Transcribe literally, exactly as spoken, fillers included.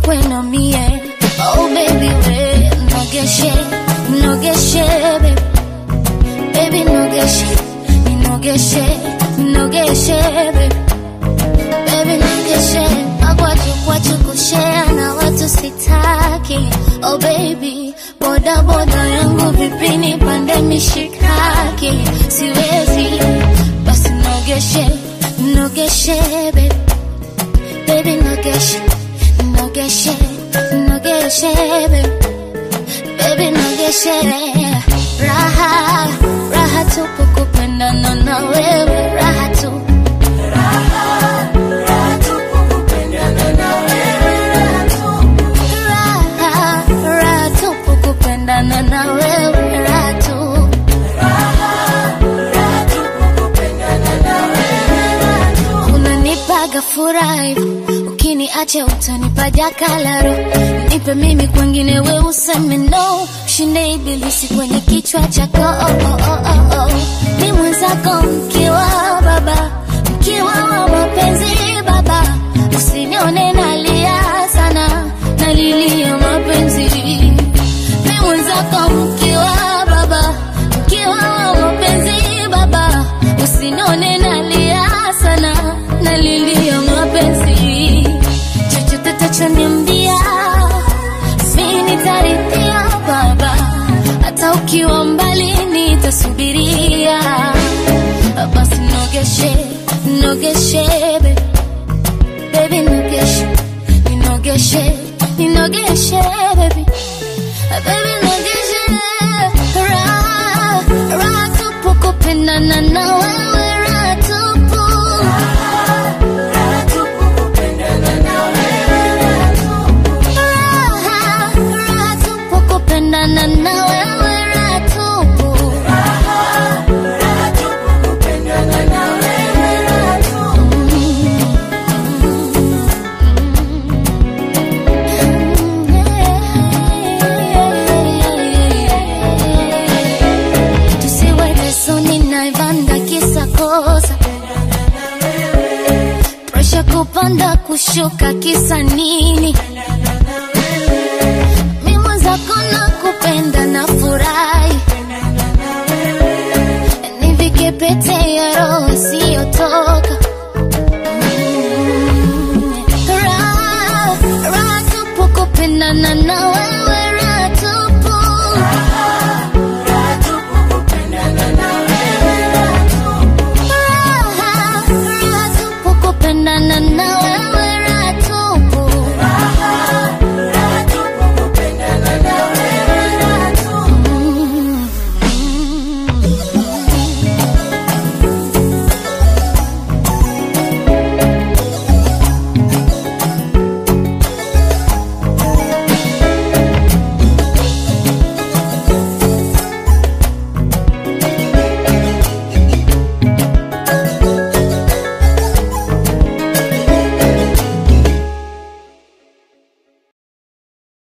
kwena mie. Oh baby we, nogeshe, nogeshe baby. Baby nogeshe, nogeshe, nogeshe baby. Baby nogeshe, magwaju kwachu kushare na watu sitaki. Oh baby, boda boda yangu vipini pande mishikaki. Siwezi, basi nogeshe, nogeshe baby. Baby nogeshe, nogeshe, nogeshe baby. Baby nogeshe. Raha, raha tupu kupendana na wewe. Raha tu, raha, raha tupu kupendana na wewe. Raha tu, raha, raha tupu kupendana na wewe. Raha tu, raha, raha tupu kupendana na wewe. Raha tu, unanipaga furaha, ukiniacha utanipa jakalaro. Nipe mimi kwengine we useme no. Shinde ibilisi kwenye kichwa chako. Oh, oh, oh, oh, oh. Ni mwenzako mkiwa baba, mkiwa wa mapenzi baba. Usinione nalia sana, nalilia mapenzi. Ni mwenzako mkiwa baba, mkiwa wa mapenzi baba. Usinione nalia sana, nalilia mapenzi. Chochote tachoniambia mimi nitarithia baba. Hata ukiwa mbali nitasubiria. Basi nogeshe, nogeshe baby. Baby nogeshe, nogeshe, nogeshe baby. Baby nogeshe. Raha, raha tupu kupendana na wewe. Raha tupu, raha tupu kupendana na wewe. Raha tupu, raha, raha tupu kupendana na wewe. Raha tupu, raha, raha tupu kupendana na wewe. Raha tupu. Tusiwe lesoni na ibanda kisa kosa. Presha kupanda kushuka kisa nini? Mimi zako na kupenda na furahi. Nivike pete ya roho.